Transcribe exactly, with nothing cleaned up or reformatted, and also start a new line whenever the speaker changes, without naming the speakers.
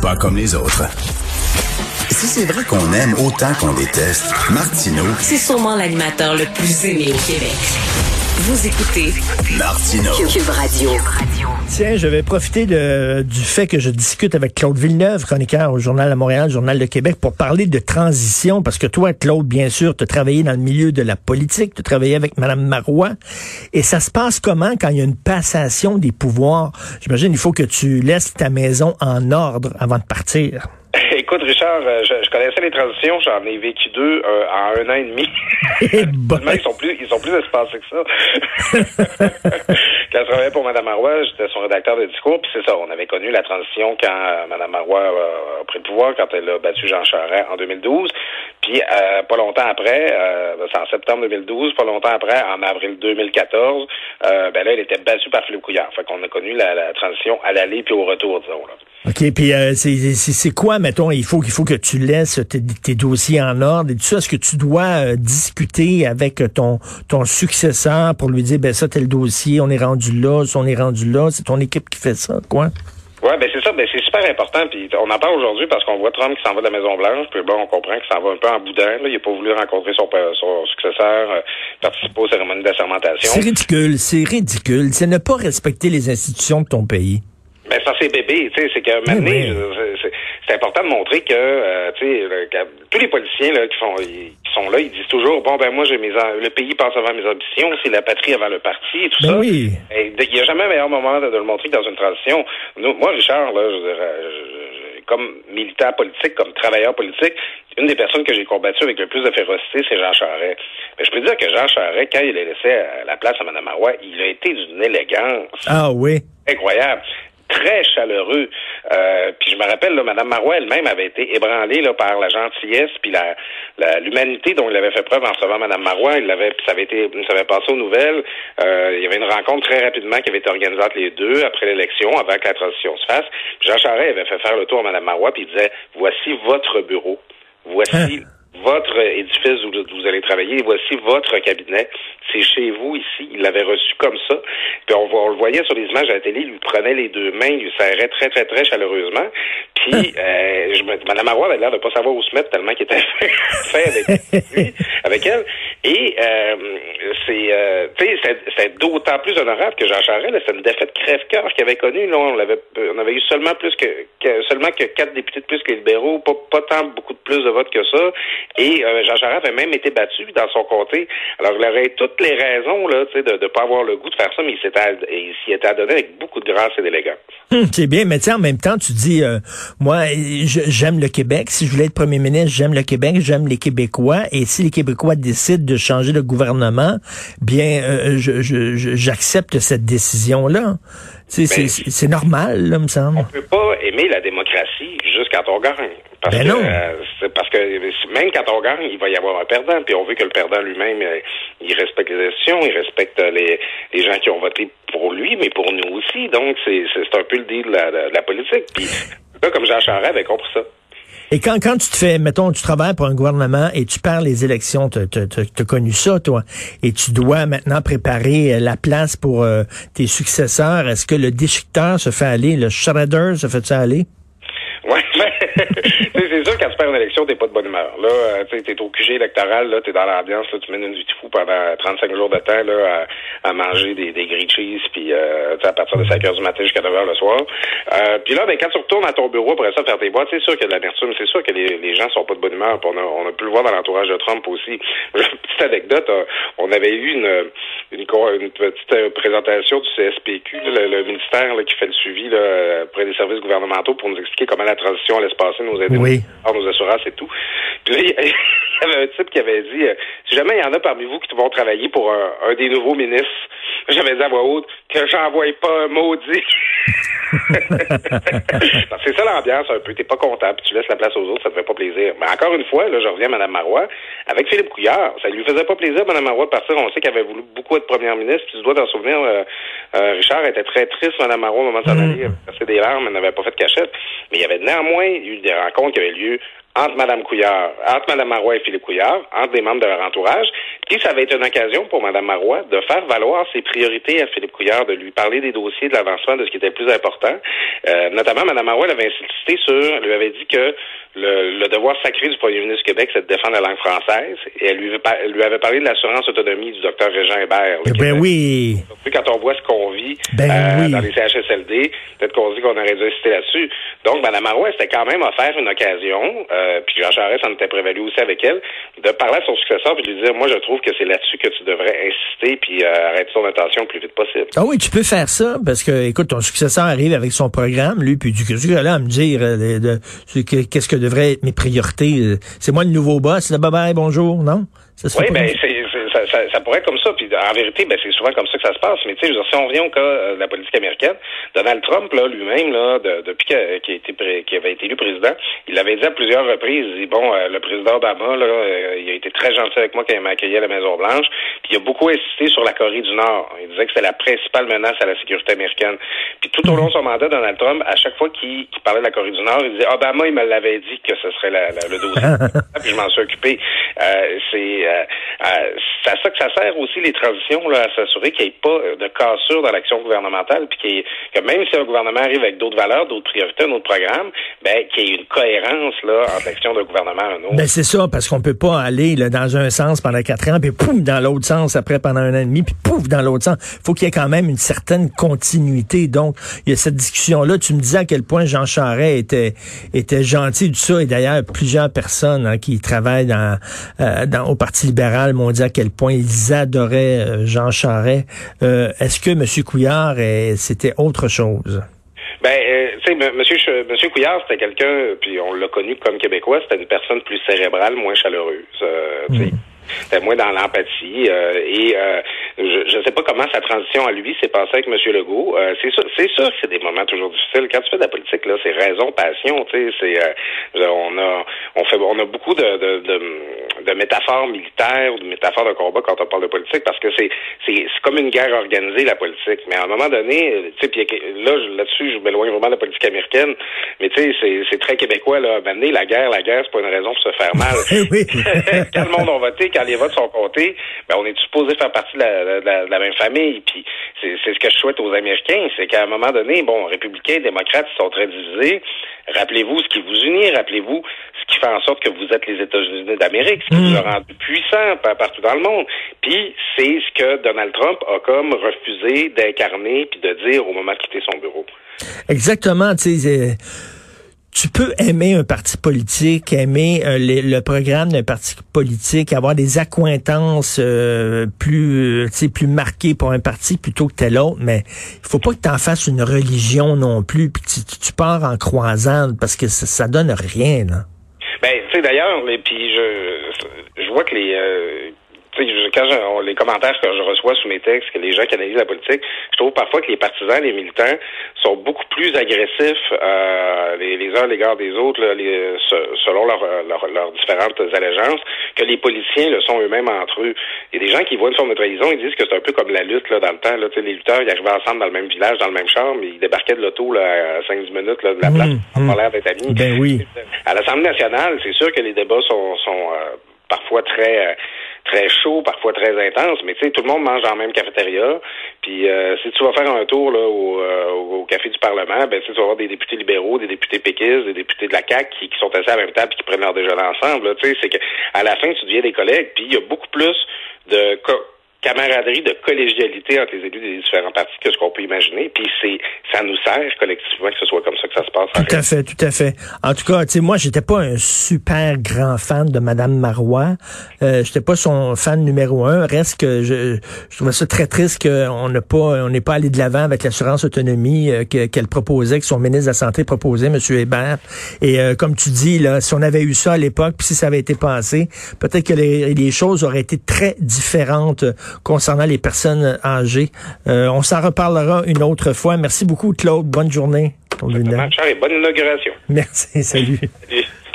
Pas comme les autres. Si c'est vrai qu'on aime autant qu'on déteste, Martineau,
c'est sûrement l'animateur le plus aimé au Québec. Vous écoutez
Martineau.
Cube Radio.
Tiens, je vais profiter de, du fait que je discute avec Claude Villeneuve, chroniqueur au Journal de Montréal, Journal de Québec, pour parler de transition, parce que toi, Claude, bien sûr, tu as travaillé dans le milieu de la politique, tu as travaillé avec Mme Marois, et ça se passe comment quand il y a une passation des pouvoirs? J'imagine il faut que tu laisses ta maison en ordre avant de partir.
Écoute, Richard, je, je connaissais les transitions, j'en ai vécu deux euh, en un an et demi.
bon.
Ils sont plus, ils sont plus espacés que ça. Quand je travaillais pour Mme Marois, j'étais son rédacteur de discours, puis c'est ça, on avait connu la transition quand euh, Mme Marois euh, a pris le pouvoir, quand elle a battu Jean Charest en deux mille douze. Puis euh, pas longtemps après, euh, c'est en septembre deux mille douze, pas longtemps après, en avril deux mille quatorze, euh, ben là, elle était battue par Philippe Couillard. Fait qu'on a connu la, la transition à l'aller puis au retour, disons, là.
OK, puis euh, c'est, c'est, c'est quoi, mettons, il faut qu'il faut que tu laisses tes, tes dossiers en ordre et tout ça. Est-ce que tu dois euh, discuter avec ton ton successeur pour lui dire, ben ça, tel dossier, on est rendu là, ça, on est rendu là, c'est ton équipe qui fait ça, quoi?
Ouais, ben c'est ça, ben c'est super important. Puis on en parle aujourd'hui parce qu'on voit Trump qui s'en va de la Maison Blanche. Puis bon, on comprend qu'il s'en va un peu en boudin. Là. Il n'a pas voulu rencontrer son, son successeur, euh, participer aux cérémonies d'assermentation.
C'est ridicule, c'est ridicule. C'est ne pas respecter les institutions de ton pays.
Ben ça c'est bébé, tu sais, c'est que maintenant,
oui,
oui. c'est, c'est important de montrer que, euh, tu sais, le, tous les policiers là qui font, ils, qui sont là, ils disent toujours, bon ben moi j'ai mes, le pays passe avant mes ambitions, c'est la patrie avant le parti et tout
ben
ça.
Oui.
Et il n'y a jamais un meilleur moment de, de le montrer que dans une transition. Nous, moi, Richard, là, je veux dire, je, je, comme militant politique, comme travailleur politique, une des personnes que j'ai combattu avec le plus de férocité, c'est Jean Charest. Mais je peux dire que Jean Charest, quand il a laissé la place à Mme Marois, il a été d'une élégance.
Ah oui.
Incroyable. Très chaleureux. Euh, puis je me rappelle, là, Mme Marois elle-même avait été ébranlée là, par la gentillesse puis la, la l'humanité dont il avait fait preuve en recevant Mme Marois. Il l'avait, puis ça avait été, ça avait passé aux nouvelles. Euh, il y avait une rencontre très rapidement qui avait été organisée entre les deux après l'élection, avant que la transition se fasse. Puis Jean Charest avait fait faire le tour à Mme Marois puis il disait, voici votre bureau, voici hein? votre édifice où vous allez travailler, voici votre cabinet, c'est chez vous ici. Il l'avait reçu comme ça. Puis on, on le voyait sur les images à la télé, il lui prenait les deux mains, il lui serrait très, très, très chaleureusement. Puis euh, je me, Mme Marois avait l'air de pas savoir où se mettre tellement qu'il était fait avec lui, avec elle. Et euh, c'est, euh, tu sais, c'est, c'est d'autant plus honorable que Jean Charest, là, c'est une défaite crève-cœur qu'il avait connue. Là, on l'avait, on avait eu seulement plus que, que seulement que quatre députés de plus que les libéraux, pas, pas tant beaucoup de plus de votes que ça. Et euh, Jean Charest avait même été battu dans son comté. Alors, il aurait toutes les raisons là, tu sais, de ne pas avoir le goût de faire ça, mais il s'était, il s'y était adonné avec beaucoup de grâce et d'élégance.
Hum, c'est bien, mais tu sais, en même temps, tu dis, euh, moi, je, j'aime le Québec. Si je voulais être premier ministre, j'aime le Québec, j'aime les Québécois. Et si les Québécois décident de changer de gouvernement, bien, euh, je, je, je, j'accepte cette décision-là. Tu sais, c'est, c'est, c'est normal, là, me semble.
On peut pas aimer la démocratie juste quand on gagne. Parce
ben
que,
non.
Euh, c'est parce que même quand on gagne, il va y avoir un perdant. Puis on veut que le perdant lui-même, euh, il respecte les institutions, il respecte les, les gens qui ont voté pour lui, mais pour nous aussi. Donc, c'est, c'est, c'est un peu le deal de la, de la politique. Puis là, comme Jean Charest avait compris ça.
Et quand, quand tu te fais, mettons, tu travailles pour un gouvernement et tu perds les élections, tu as connu ça, toi, et tu dois maintenant préparer la place pour euh, tes successeurs. Est-ce que le déchiqueteur se fait aller, le shredder se fait ça aller?
Ouais, c'est sûr, quand tu perds une élection, t'es pas de bonne humeur. Là, euh, tu sais, t'es au Q G électoral, là, t'es dans l'ambiance, là, tu mènes une vie de fou pendant trente-cinq jours de temps, là, à, à manger des, des grilled cheese, puis euh, à partir de cinq heures du matin jusqu'à neuf heures le soir. Euh, puis là, ben, quand tu retournes à ton bureau après ça, faire tes boîtes, c'est sûr qu'il y a de l'amertume, c'est sûr que les, les gens sont pas de bonne humeur. On a, on a pu le voir dans l'entourage de Trump aussi. Une petite anecdote, on avait eu une, une, une petite présentation du C S P Q, là, le, le ministère là, qui fait le suivi là, auprès des services gouvernementaux pour nous expliquer comment la transition allait se passer, nos aides,
oui.
nos assurances et tout. Puis là, il y avait un type qui avait dit, euh, si jamais il y en a parmi vous qui vont travailler pour un, un des nouveaux ministres, j'avais dit à voix haute que j'envoie pas un maudit. C'est ça l'ambiance un peu. T'es pas content, puis tu laisses la place aux autres, ça te fait pas plaisir. Mais encore une fois, là, je reviens à Mme Marois. Avec Philippe Couillard, ça lui faisait pas plaisir, Mme Marois, de partir. On sait qu'elle avait voulu beaucoup être première ministre. Puis tu dois t'en souvenir, euh, euh, Richard était très triste, Mme Marois, au moment de s'en aller. Elle avait versé des larmes, elle n'avait pas fait de cachette. Mais il y avait néanmoins eu des rencontres qui avaient lieu entre Mme Couillard, entre Mme Marois et Philippe Couillard, entre des membres de leur entourage. Puis ça va être une occasion pour Mme Marois de faire valoir ses priorités à Philippe Couillard, de lui parler des dossiers, de l'avancement, de ce qui était le plus important. Euh, notamment, Mme Marois elle avait insisté sur, lui avait dit que le, le devoir sacré du premier ministre du Québec, c'est de défendre la langue française. Et elle lui, elle lui avait parlé de l'assurance autonomie du docteur Régent Hébert.
Ben Québec. Oui.
Surtout quand on voit ce qu'on vit
ben
euh,
oui.
dans les C H S L D, peut-être qu'on dit qu'on aurait dû insister là-dessus. Donc, Mme Marois s'était quand même offert une occasion, euh, puis Jean Charest en était prévalu aussi avec elle, de parler à son successeur puis de lui dire, moi, je trouve que c'est là-dessus que tu devrais insister puis euh, arrêter ton attention le plus vite possible.
Ah oui, tu peux faire ça, parce que, écoute, ton successeur arrive avec son programme, lui, puis du coup, là, à me dire euh, de, de, qu'est-ce que devraient être mes priorités. C'est moi le nouveau boss, là, bye bye, bonjour, non? Ça se
oui,
fait pas
ben,
comme...
c'est, c'est, ça, ça, ça pourrait être comme ça, puis en vérité, ben, c'est souvent comme ça que ça se passe, mais tu sais, si on revient au cas euh, de la politique américaine, Donald Trump, là, lui-même, là, de, depuis qu'il a, qu'il a été pré, qu'il avait été élu président, il l'avait dit à plusieurs reprises, il dit, bon, euh, le président Obama, là, euh, il a été très gentil avec moi quand il m'a accueilli à la Maison-Blanche, puis il a beaucoup insisté sur la Corée du Nord. Il disait que c'était la principale menace à la sécurité américaine. Puis tout au long de son mandat, Donald Trump, à chaque fois qu'il, qu'il parlait de la Corée du Nord, il disait, Obama, il me l'avait dit que ce serait la, la, le dossier. Puis je m'en suis occupé. Euh, c'est, euh, euh, c'est à ça que ça sert aussi, les transitions, là, à s'assurer qu'il n'y ait pas de cassure dans l'action gouvernementale, puis qu'il y ait, que même si un gouvernement arrive avec d'autres valeurs, d'autres priorités, un autre programme, ben, qu'il y ait une cohérence, là, entre l'action d'un gouvernement et un autre.
Ben, c'est ça, parce qu'on peut pas aller, là, dans un sens pendant quatre ans, puis pouf, dans l'autre sens après pendant un an et demi, puis pouf, dans l'autre sens. Faut qu'il y ait quand même une certaine continuité. Donc, il y a cette discussion-là. Tu me disais à quel point Jean Charest était, était gentil, tout ça, et d'ailleurs, plusieurs personnes, hein, qui travaillent dans, euh, dans, au Parti libéral m'ont dit à quel point ils adoraient euh, Jean Charest. Euh, est-ce que M. Couillard, euh, c'était autre chose?
Ben, euh, tu sais, monsieur, monsieur Couillard, c'était quelqu'un, puis on l'a connu comme Québécois, c'était une personne plus cérébrale, moins chaleureuse. Euh, tu sais. Mmh. C'était moins dans l'empathie euh, et euh, je ne sais pas comment sa transition à lui s'est passée avec M. Legault. Euh, c'est sûr, c'est sûr que c'est des moments toujours difficiles. Quand tu fais de la politique, là, c'est raison, passion. Tu sais, c'est euh, on a on fait on a beaucoup de de, de, de métaphores militaires ou de métaphores de combat quand on parle de politique parce que c'est c'est c'est comme une guerre organisée la politique. Mais à un moment donné, tu sais, puis là là-dessus, je m'éloigne vraiment de la politique américaine. Mais tu sais, c'est c'est très québécois là. Maintenant, la guerre, la guerre, c'est pas une raison pour se faire mal.
Oui.
Quand le monde a voté, quand les votes sont comptés, ben on est supposé faire partie de la, de la, de la même famille. Puis c'est, c'est ce que je souhaite aux Américains, c'est qu'à un moment donné, bon, républicains, démocrates, ils sont très divisés. Rappelez-vous ce qui vous unit, rappelez-vous ce qui fait en sorte que vous êtes les États-Unis d'Amérique, ce qui mmh. vous a rendu puissants partout dans le monde. Puis c'est ce que Donald Trump a comme refusé d'incarner puis de dire au moment de quitter son bureau.
Exactement, tu sais. Tu peux aimer un parti politique, aimer euh, les, le programme d'un parti politique, avoir des accointances euh, plus, tu sais, plus marquées pour un parti plutôt que tel autre, mais il faut pas que tu en fasses une religion non plus, puis tu, tu pars en croisade parce que ça, ça donne rien, là.
Ben, tu sais, d'ailleurs, puis je, je vois que les euh, quand je, les commentaires que je reçois sous mes textes, que les gens qui analysent la politique, je trouve parfois que les partisans, les militants, sont beaucoup plus agressifs euh, les, les uns à l'égard des autres, là, les, selon leurs leur, leur différentes allégeances, que les politiciens le sont eux-mêmes entre eux. Il y a des gens qui voient une forme de trahison, ils disent que c'est un peu comme la lutte là dans le temps. Là, les lutteurs, ils arrivaient ensemble dans le même village, dans le même char, mais ils débarquaient de l'auto là, à cinq dix minutes là, de la place
mmh,
pour
mmh.
avoir l'air d'être amis.
Ben oui.
À l'Assemblée nationale, c'est sûr que les débats sont, sont euh, parfois très... Euh, très chaud, parfois très intense, mais tu sais, tout le monde mange dans la même cafétéria. Puis euh, si tu vas faire un tour là au, euh, au café du Parlement, ben tu vas avoir des députés libéraux, des députés péquistes, des députés de la C A Q qui, qui sont assis à la même table et qui prennent leur déjeuner ensemble. Tu sais, c'est que à la fin, tu deviens des collègues. Puis il y a beaucoup plus de co- camaraderie, de collégialité entre les élus des différents partis que ce qu'on peut imaginer. Puis c'est, ça nous sert collectivement que ce soit comme ça que ça se passe.
Tout à fait, tout à fait. En tout cas, tu sais, moi, j'étais pas un super grand fan de Madame Marois. Euh, j'étais pas son fan numéro un. Reste que je, je trouvais ça très triste qu'on n'a pas, on n'est pas allé de l'avant avec l'assurance autonomie euh, que, qu'elle proposait, que son ministre de la Santé proposait, M. Hébert. Et euh, comme tu dis, là, si on avait eu ça à l'époque, puis si ça avait été passé, peut-être que les, les choses auraient été très différentes concernant les personnes âgées. Euh, on s'en reparlera une autre fois. Merci beaucoup, Claude. Bonne journée.
Bonne inauguration.
Merci. Salut.
Salut.